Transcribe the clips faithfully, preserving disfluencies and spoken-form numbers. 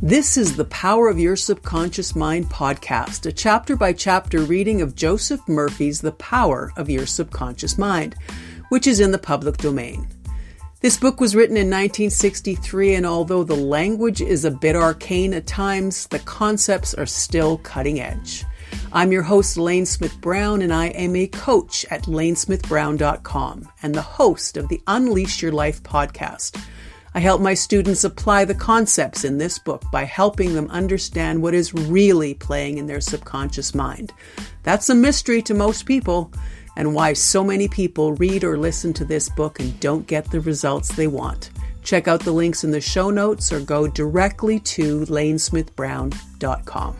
This is the Power of Your Subconscious Mind podcast, a chapter-by-chapter reading of Joseph Murphy's The Power of Your Subconscious Mind, which is in the public domain. This book was written in nineteen sixty-three, and although the language is a bit arcane at times, the concepts are still cutting edge. I'm your host, Lane Smith Brown, and I am a coach at lane smith brown dot com and the host of the Unleash Your Life podcast. I help my students apply the concepts in this book by helping them understand what is really playing in their subconscious mind. That's a mystery to most people, and why so many people read or listen to this book and don't get the results they want. Check out the links in the show notes or go directly to lane smith brown dot com.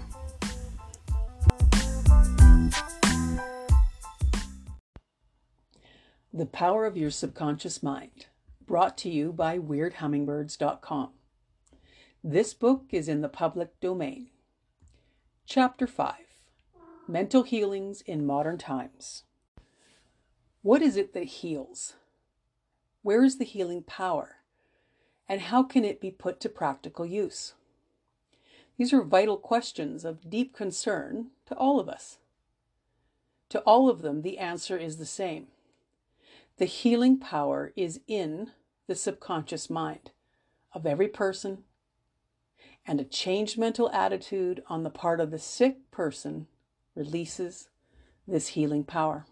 The Power of Your Subconscious Mind, brought to you by weird hummingbirds dot com. This book is in the public domain. Chapter five, Mental Healings in Modern Times. What is it that heals? Where is the healing power? And how can it be put to practical use? These are vital questions of deep concern to all of us. To all of them, the answer is the same. The healing power is in the subconscious mind of every person, and a changed mental attitude on the part of the sick person releases this healing power.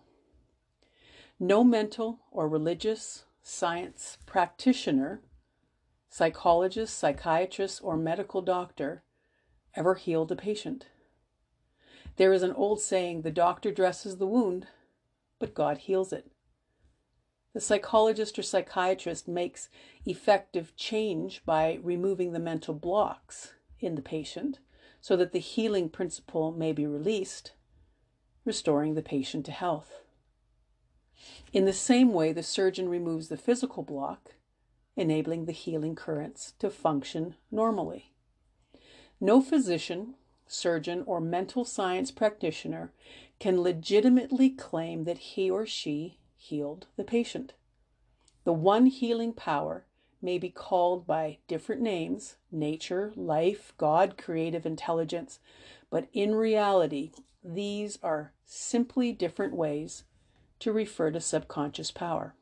No mental or religious science practitioner, psychologist, psychiatrist, or medical doctor ever healed a patient. There is an old saying, the doctor dresses the wound, but God heals it. The psychologist or psychiatrist makes effective change by removing the mental blocks in the patient so that the healing principle may be released, restoring the patient to health. In the same way, the surgeon removes the physical block, enabling the healing currents to function normally. No physician, surgeon, or mental science practitioner can legitimately claim that he or she healed the patient. The one healing power may be called by different names: nature, life, God, creative intelligence, but in reality, these are simply different ways to refer to subconscious power.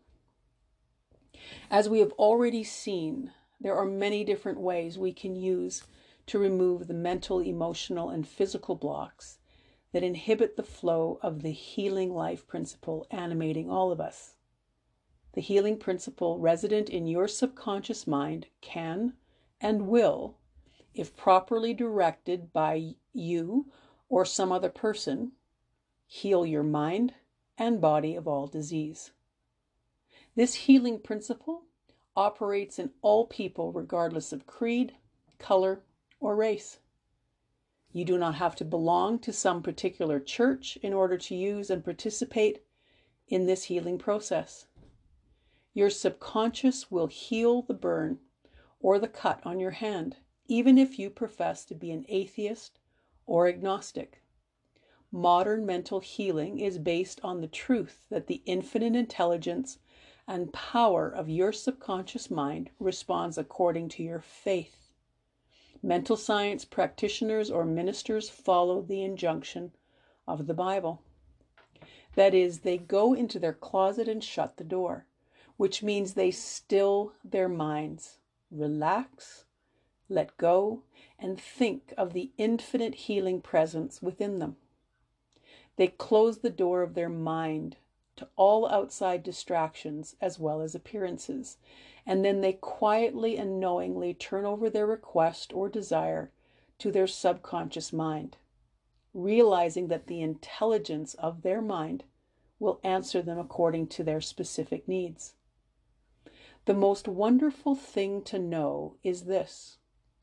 As we have already seen, there are many different ways we can use to remove the mental, emotional, and physical blocks that inhibit the flow of the healing life principle animating all of us. The healing principle resident in your subconscious mind can and will, if properly directed by you or some other person, heal your mind and body of all disease. This healing principle operates in all people regardless of creed, color, or race. You do not have to belong to some particular church in order to use and participate in this healing process. Your subconscious will heal the burn or the cut on your hand, even if you profess to be an atheist or agnostic. Modern mental healing is based on the truth that the infinite intelligence and power of your subconscious mind responds according to your faith. Mental science practitioners or ministers follow the injunction of the Bible. That is, they go into their closet and shut the door, which means they still their minds, relax, let go, and think of the infinite healing presence within them. They close the door of their mind to all outside distractions as well as appearances, and then they quietly and knowingly turn over their request or desire to their subconscious mind, realizing that the intelligence of their mind will answer them according to their specific needs. The most wonderful thing to know is this: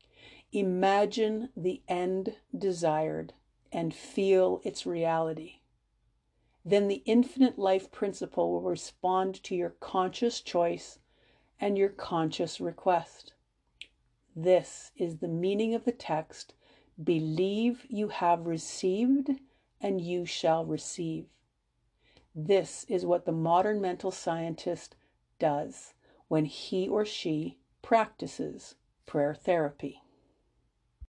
imagine the end desired and feel its reality. Then the infinite life principle will respond to your conscious choice and your conscious request. This is the meaning of the text, believe you have received and you shall receive. This is what the modern mental scientist does when he or she practices prayer therapy.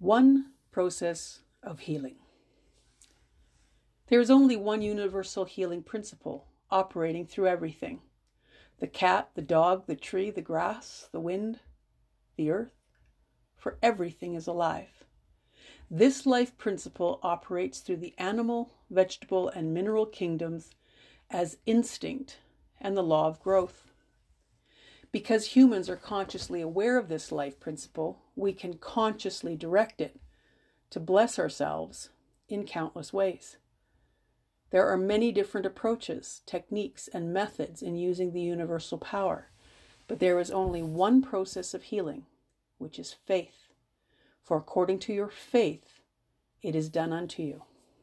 One process of healing. There is only one universal healing principle operating through everything. The cat, the dog, the tree, the grass, the wind, the earth, for everything is alive. This life principle operates through the animal, vegetable, and mineral kingdoms as instinct and the law of growth. Because humans are consciously aware of this life principle, we can consciously direct it to bless ourselves in countless ways. There are many different approaches, techniques, and methods in using the universal power, but there is only one process of healing, which is faith. For according to your faith, it is done unto you.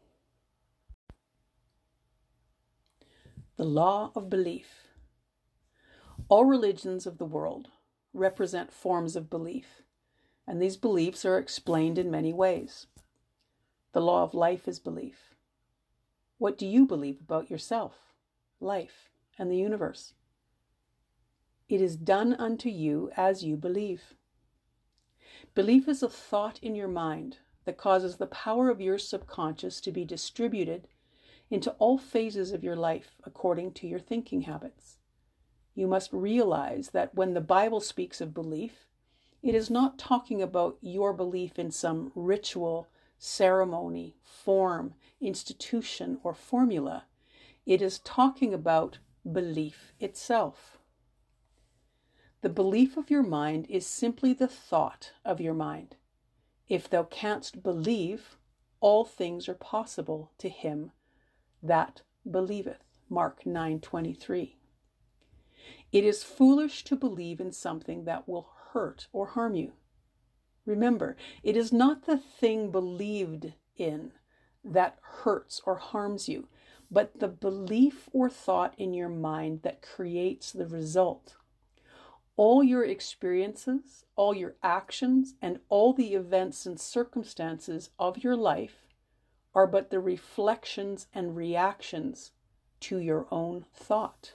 The law of belief. All religions of the world represent forms of belief, and these beliefs are explained in many ways. The law of life is belief. What do you believe about yourself, life, and the universe? It is done unto you as you believe. Belief is a thought in your mind that causes the power of your subconscious to be distributed into all phases of your life according to your thinking habits. You must realize that when the Bible speaks of belief, it is not talking about your belief in some ritual, ceremony, form, institution, or formula. It is talking about belief itself. The belief of your mind is simply the thought of your mind. If thou canst believe, all things are possible to him that believeth. Mark nine twenty-three. It is foolish to believe in something that will hurt or harm you. Remember, it is not the thing believed in that hurts or harms you, but the belief or thought in your mind that creates the result. All your experiences, all your actions, and all the events and circumstances of your life are but the reflections and reactions to your own thought.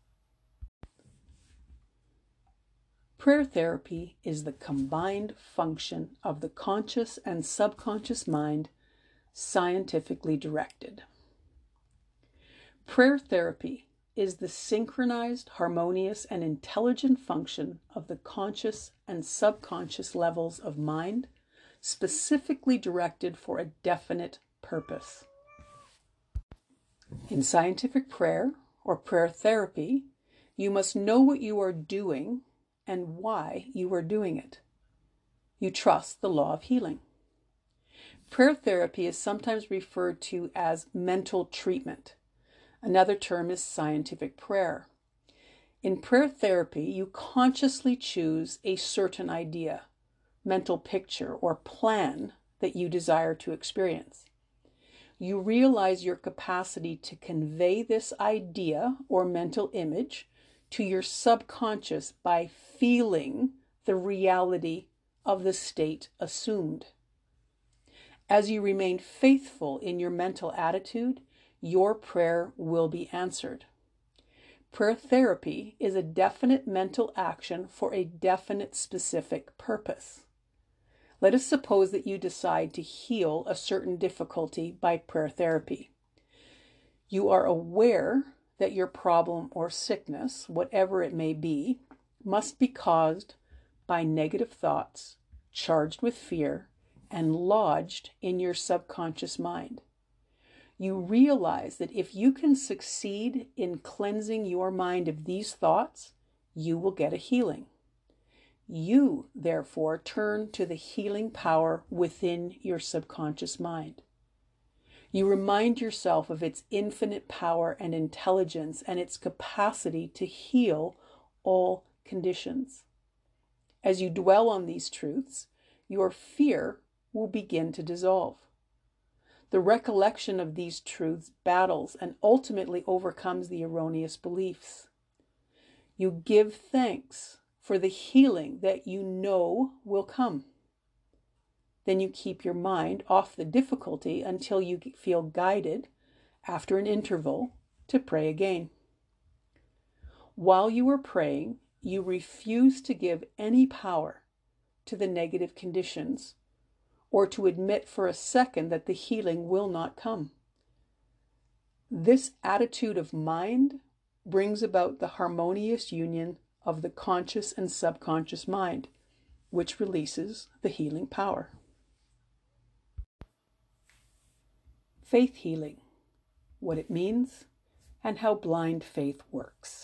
Prayer therapy is the combined function of the conscious and subconscious mind, scientifically directed. Prayer therapy is the synchronized, harmonious, and intelligent function of the conscious and subconscious levels of mind, specifically directed for a definite purpose. In scientific prayer or prayer therapy, you must know what you are doing and why you are doing it. You trust the law of healing. Prayer therapy is sometimes referred to as mental treatment. Another term is scientific prayer. In prayer therapy, you consciously choose a certain idea, mental picture, or plan that you desire to experience. You realize your capacity to convey this idea or mental image to your subconscious by feeling the reality of the state assumed. As you remain faithful in your mental attitude, your prayer will be answered. Prayer therapy is a definite mental action for a definite specific purpose. Let us suppose that you decide to heal a certain difficulty by prayer therapy. You are aware that your problem or sickness, whatever it may be, must be caused by negative thoughts charged with fear and lodged in your subconscious mind. You realize that if you can succeed in cleansing your mind of these thoughts, you will get a healing. You, therefore, turn to the healing power within your subconscious mind. You remind yourself of its infinite power and intelligence and its capacity to heal all conditions. As you dwell on these truths, your fear will begin to dissolve. The recollection of these truths battles and ultimately overcomes the erroneous beliefs. You give thanks for the healing that you know will come. Then you keep your mind off the difficulty until you feel guided, after an interval, to pray again. While you are praying, you refuse to give any power to the negative conditions or to admit for a second that the healing will not come. This attitude of mind brings about the harmonious union of the conscious and subconscious mind, which releases the healing power. Faith healing, what it means, and how blind faith works.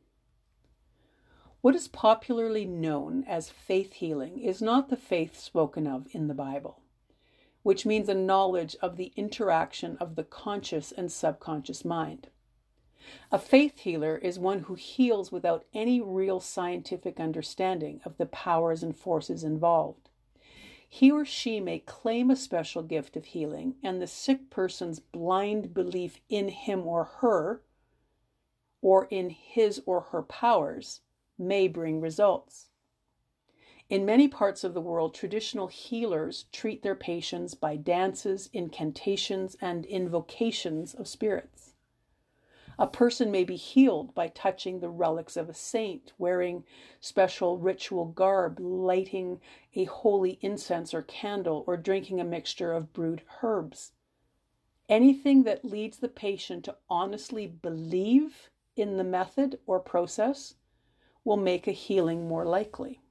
What is popularly known as faith healing is not the faith spoken of in the Bible, which means a knowledge of the interaction of the conscious and subconscious mind. A faith healer is one who heals without any real scientific understanding of the powers and forces involved. He or she may claim a special gift of healing, and the sick person's blind belief in him or her, or in his or her powers, may bring results. In many parts of the world, traditional healers treat their patients by dances, incantations, and invocations of spirits. A person may be healed by touching the relics of a saint, wearing special ritual garb, lighting a holy incense or candle, or drinking a mixture of brewed herbs. Anything that leads the patient to honestly believe in the method or process will make a healing more likely.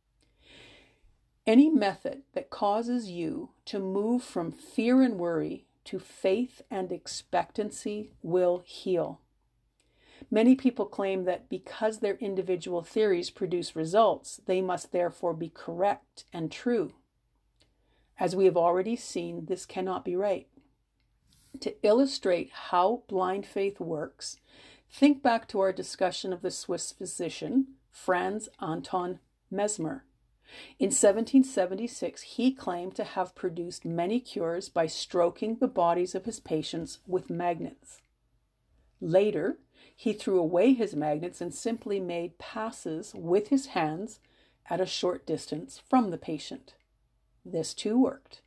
Any method that causes you to move from fear and worry to faith and expectancy will heal. Many people claim that because their individual theories produce results, they must therefore be correct and true. As we have already seen, this cannot be right. To illustrate how blind faith works, think back to our discussion of the Swiss physician, Franz Anton Mesmer. In seventeen seventy-six, he claimed to have produced many cures by stroking the bodies of his patients with magnets. Later, he threw away his magnets and simply made passes with his hands at a short distance from the patient. This too worked.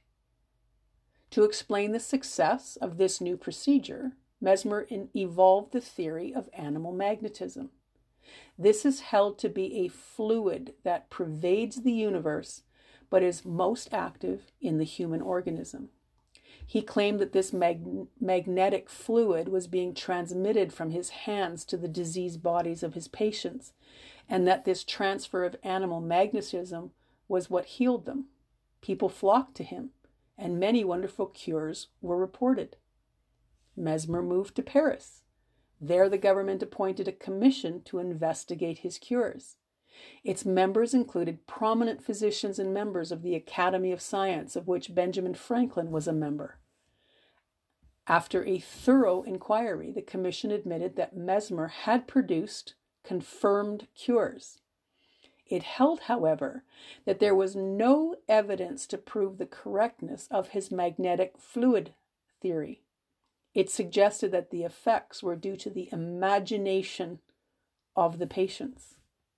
To explain the success of this new procedure, Mesmer evolved the theory of animal magnetism. This is held to be a fluid that pervades the universe, but is most active in the human organism. He claimed that this mag- magnetic fluid was being transmitted from his hands to the diseased bodies of his patients, and that this transfer of animal magnetism was what healed them. People flocked to him, and many wonderful cures were reported. Mesmer moved to Paris. There, the government appointed a commission to investigate his cures. Its members included prominent physicians and members of the Academy of Science, of which Benjamin Franklin was a member. After a thorough inquiry, the commission admitted that Mesmer had produced confirmed cures. It held, however, that there was no evidence to prove the correctness of his magnetic fluid theory. It suggested that the effects were due to the imagination of the patients.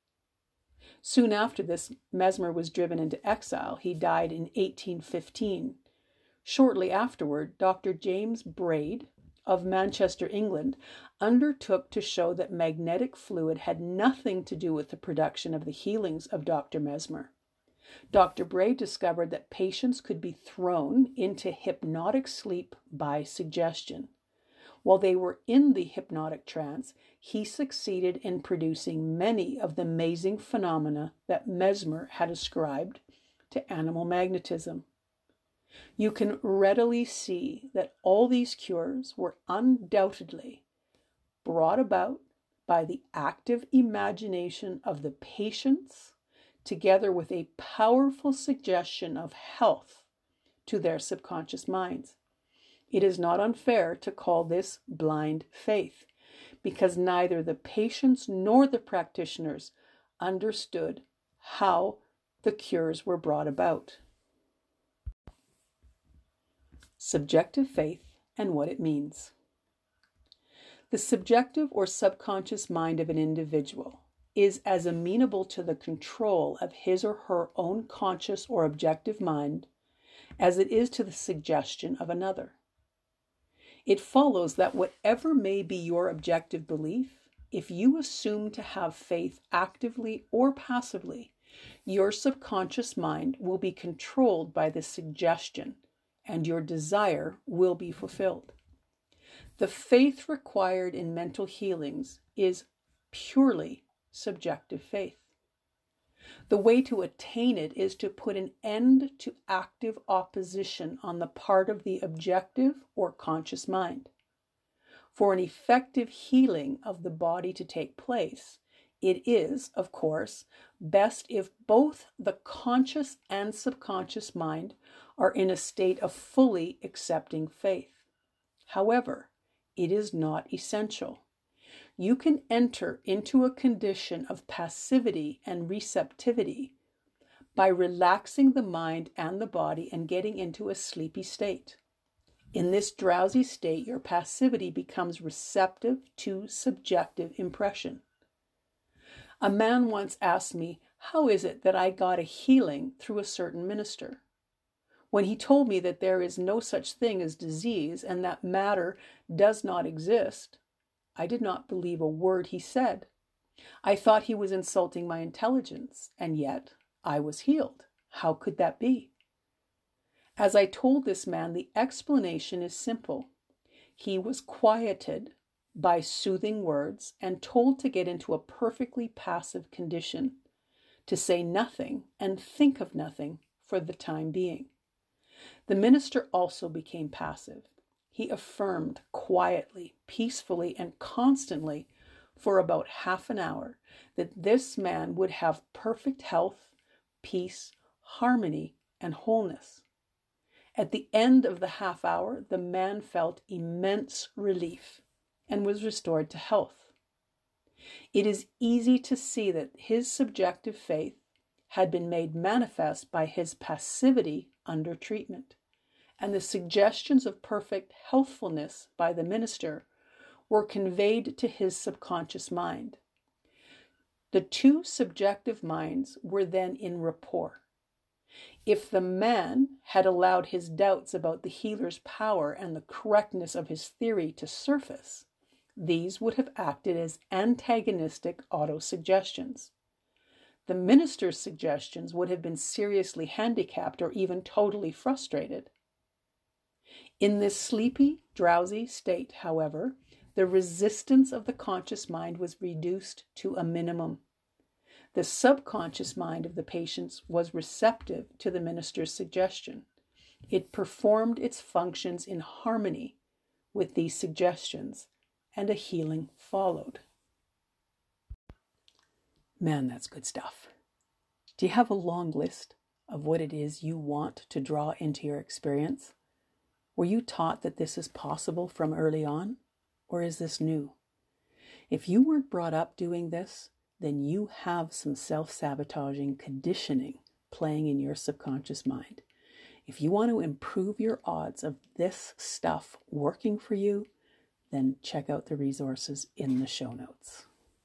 Soon after this, Mesmer was driven into exile. He died in eighteen fifteen. Shortly afterward, Doctor James Braid of Manchester, England, undertook to show that magnetic fluid had nothing to do with the production of the healings of Doctor Mesmer. Doctor Braid discovered that patients could be thrown into hypnotic sleep by suggestion. While they were in the hypnotic trance, he succeeded in producing many of the amazing phenomena that Mesmer had ascribed to animal magnetism. You can readily see that all these cures were undoubtedly brought about by the active imagination of the patients, together with a powerful suggestion of health to their subconscious minds. It is not unfair to call this blind faith, because neither the patients nor the practitioners understood how the cures were brought about. Subjective faith and what it means. The subjective or subconscious mind of an individual is as amenable to the control of his or her own conscious or objective mind as it is to the suggestion of another. It follows that whatever may be your objective belief, if you assume to have faith actively or passively, Your subconscious mind will be controlled by the suggestion, and your desire will be fulfilled. The faith required in mental healings is purely subjective faith. The way to attain it is to put an end to active opposition on the part of the objective or conscious mind. For an effective healing of the body to take place, it is, of course, best if both the conscious and subconscious mind are in a state of fully accepting faith. However, it is not essential. You can enter into a condition of passivity and receptivity by relaxing the mind and the body and getting into a sleepy state. In this drowsy state, your passivity becomes receptive to subjective impression. A man once asked me, how is it that I got a healing through a certain minister? When he told me that there is no such thing as disease and that matter does not exist, I did not believe a word he said. I thought he was insulting my intelligence, and yet I was healed. How could that be? As I told this man, the explanation is simple. He was quieted by soothing words and told to get into a perfectly passive condition, to say nothing and think of nothing for the time being. The minister also became passive. He affirmed quietly, peacefully, and constantly for about half an hour that this man would have perfect health, peace, harmony, and wholeness. At the end of the half hour, the man felt immense relief and was restored to health. It is easy to see that his subjective faith had been made manifest by his passivity under treatment, and the suggestions of perfect healthfulness by the minister were conveyed to his subconscious mind. The two subjective minds were then in rapport. If the man had allowed his doubts about the healer's power and the correctness of his theory to surface, these would have acted as antagonistic autosuggestions. The minister's suggestions would have been seriously handicapped or even totally frustrated. In this sleepy, drowsy state, however, the resistance of the conscious mind was reduced to a minimum. The subconscious mind of the patient was receptive to the minister's suggestion. It performed its functions in harmony with these suggestions, and a healing followed. Man, that's good stuff. Do you have a long list of what it is you want to draw into your experience? Were you taught that this is possible from early on, or is this new? If you weren't brought up doing this, then you have some self-sabotaging conditioning playing in your subconscious mind. If you want to improve your odds of this stuff working for you, then check out the resources in the show notes.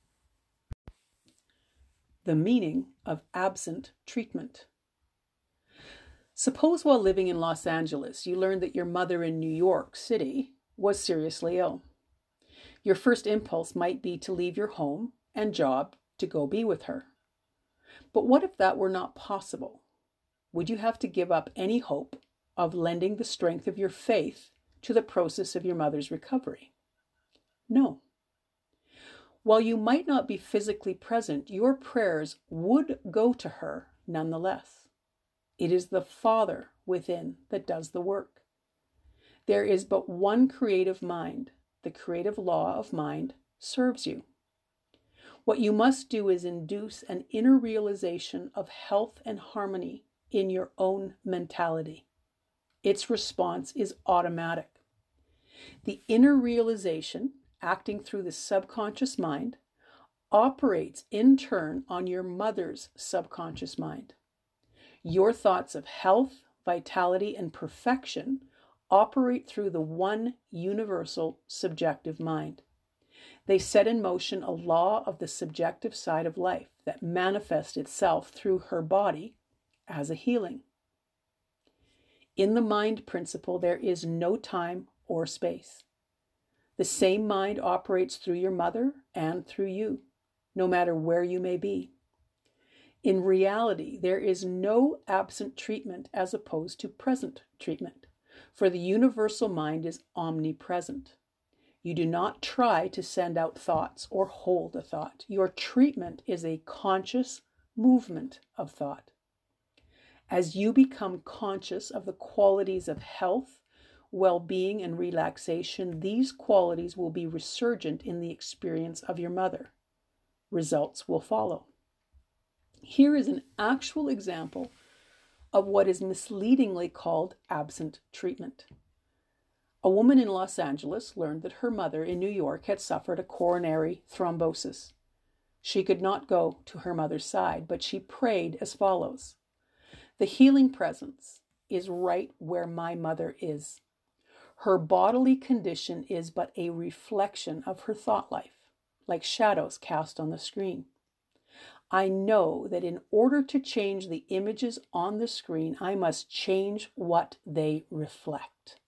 The meaning of absent treatment. Suppose while living in Los Angeles, you learned that your mother in New York City was seriously ill. Your first impulse might be to leave your home and job to go be with her. But what if that were not possible? Would you have to give up any hope of lending the strength of your faith to the process of your mother's recovery? No. While you might not be physically present, your prayers would go to her nonetheless. It is the Father within that does the work. There is but one creative mind. The creative law of mind serves you. What you must do is induce an inner realization of health and harmony in your own mentality. Its response is automatic. The inner realization, acting through the subconscious mind, operates in turn on your mother's subconscious mind. Your thoughts of health, vitality, and perfection operate through the one universal subjective mind. They set in motion a law of the subjective side of life that manifests itself through her body as a healing. In the mind principle, there is no time or space. The same mind operates through your mother and through you, no matter where you may be. In reality, there is no absent treatment as opposed to present treatment, for the universal mind is omnipresent. You do not try to send out thoughts or hold a thought. Your treatment is a conscious movement of thought. As you become conscious of the qualities of health, well-being, and relaxation, these qualities will be resurgent in the experience of your mother. Results will follow. Here is an actual example of what is misleadingly called absent treatment. A woman in Los Angeles learned that her mother in New York had suffered a coronary thrombosis. She could not go to her mother's side, but she prayed as follows: "The healing presence is right where my mother is. Her bodily condition is but a reflection of her thought life, like shadows cast on the screen. I know that in order to change the images on the screen, I must change what they reflect.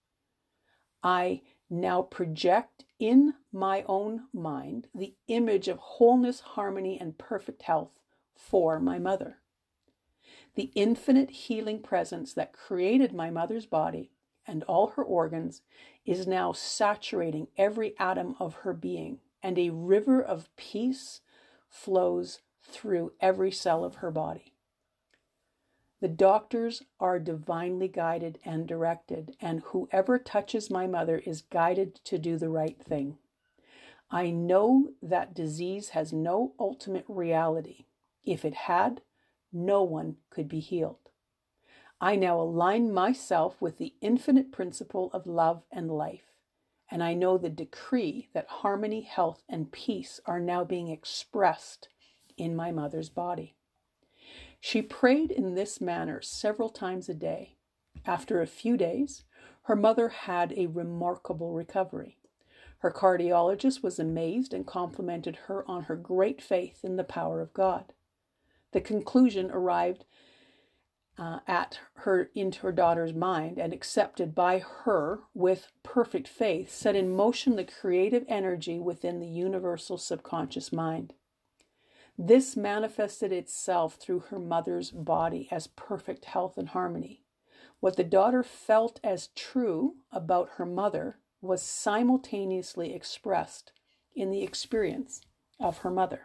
I now project in my own mind the image of wholeness, harmony, and perfect health for my mother. The infinite healing presence that created my mother's body and all her organs is now saturating every atom of her being, and a river of peace flows through every cell of her body. The doctors are divinely guided and directed, and whoever touches my mother is guided to do the right thing. I know that disease has no ultimate reality. If it had, no one could be healed. I now align myself with the infinite principle of love and life, and I know the decree that harmony, health, and peace are now being expressed in my mother's body." She prayed in this manner several times a day. After a few days, her mother had a remarkable recovery. Her cardiologist was amazed and complimented her on her great faith in the power of God. The conclusion arrived uh, at her into her daughter's mind and accepted by her with perfect faith, set in motion the creative energy within the universal subconscious mind. This manifested itself through her mother's body as perfect health and harmony. What the daughter felt as true about her mother was simultaneously expressed in the experience of her mother.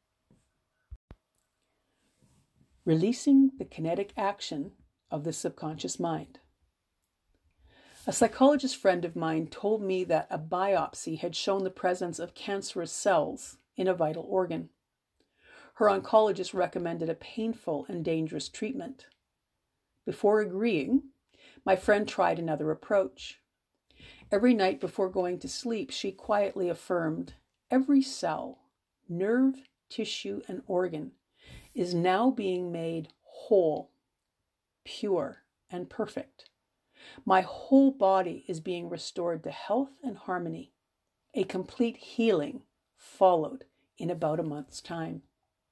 Releasing the kinetic action of the subconscious mind. A psychologist friend of mine told me that a biopsy had shown the presence of cancerous cells in a vital organ. Her oncologist recommended a painful and dangerous treatment. Before agreeing, my friend tried another approach. Every night before going to sleep, she quietly affirmed, "Every cell, nerve, tissue, and organ is now being made whole, pure, and perfect. My whole body is being restored to health and harmony. A complete healing followed in about a month's time."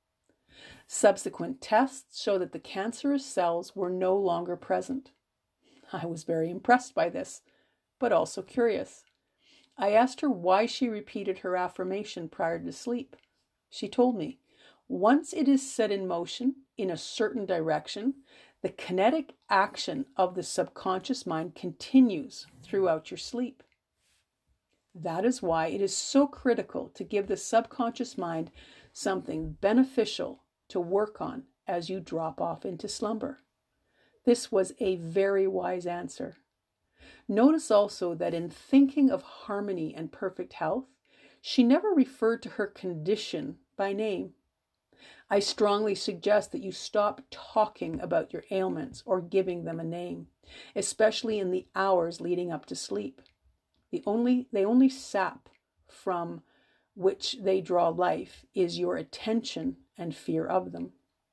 Subsequent tests show that the cancerous cells were no longer present. I was very impressed by this, but also curious. I asked her why she repeated her affirmation prior to sleep. She told me, "Once it is set in motion in a certain direction, the kinetic action of the subconscious mind continues throughout your sleep. That is why it is so critical to give the subconscious mind something beneficial to work on as you drop off into slumber." This was a very wise answer. Notice also that in thinking of harmony and perfect health, she never referred to her condition by name. I strongly suggest that you stop talking about your ailments or giving them a name, especially in the hours leading up to sleep. The only, they only sap from which they draw life is your attention and fear of them.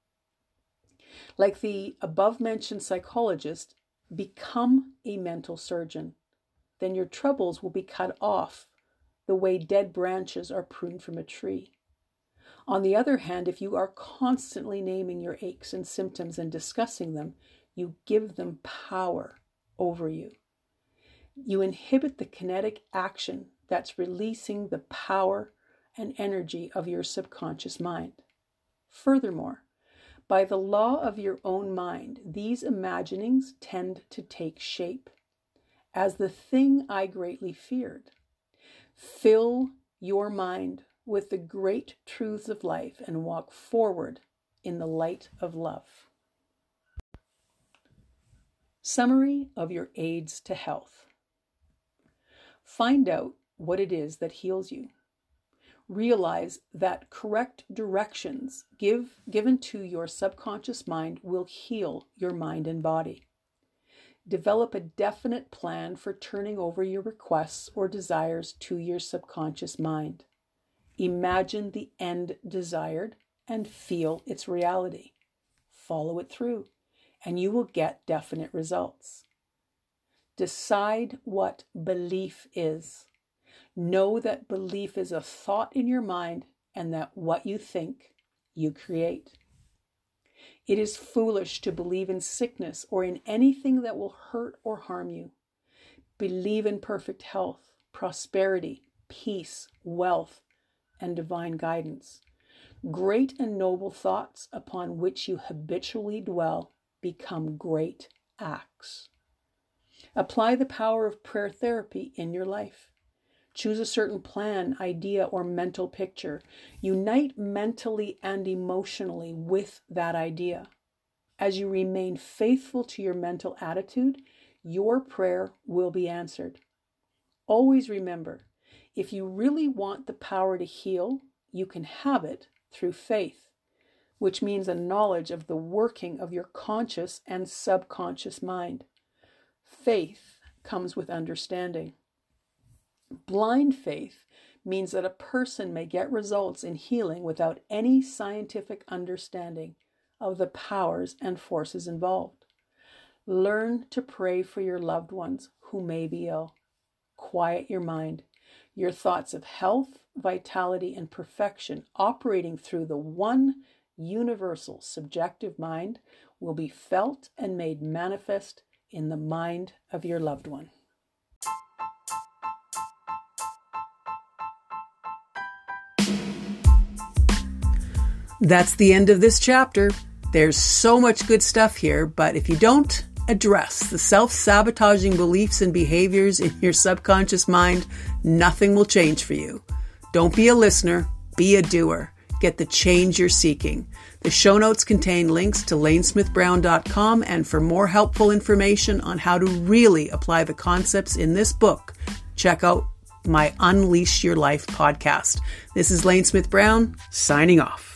Like the above-mentioned psychologist, become a mental surgeon. Then your troubles will be cut off the way dead branches are pruned from a tree. On the other hand, if you are constantly naming your aches and symptoms and discussing them, you give them power over you. You inhibit the kinetic action that's releasing the power and energy of your subconscious mind. Furthermore, By the law of your own mind, these imaginings tend to take shape as the thing I greatly feared. Fill your mind with the great truths of life and walk forward in the light of love. Summary of your aids to health. Find out what it is that heals you. Realize that correct directions give, given to your subconscious mind will heal your mind and body. Develop a definite plan for turning over your requests or desires to your subconscious mind. Imagine the end desired and feel its reality. Follow it through, and you will get definite results. Decide what belief is. Know that belief is a thought in your mind and that what you think, you create. It is foolish to believe in sickness or in anything that will hurt or harm you. Believe in perfect health, prosperity, peace, wealth, and divine guidance. Great and noble thoughts upon which you habitually dwell become great acts. Apply the power of prayer therapy in your life. Choose a certain plan, idea, or mental picture. Unite mentally and emotionally with that idea. As you remain faithful to your mental attitude, your prayer will be answered. Always remember, if you really want the power to heal, you can have it through faith, which means a knowledge of the working of your conscious and subconscious mind. Faith comes with understanding. Blind faith means that a person may get results in healing without any scientific understanding of the powers and forces involved. Learn to pray for your loved ones who may be ill. Quiet your mind. Your thoughts of health, vitality, and perfection operating through the one universal subjective mind will be felt and made manifest in the mind of your loved one. That's the end of this chapter. There's so much good stuff here, but if you don't address the self-sabotaging beliefs and behaviors in your subconscious mind, nothing will change for you. Don't be a listener, be a doer. Get the change you're seeking. The show notes contain links to lane smith brown dot com, and for more helpful information on how to really apply the concepts in this book, check out my Unleash Your Life podcast. This is Lane Smith Brown, signing off.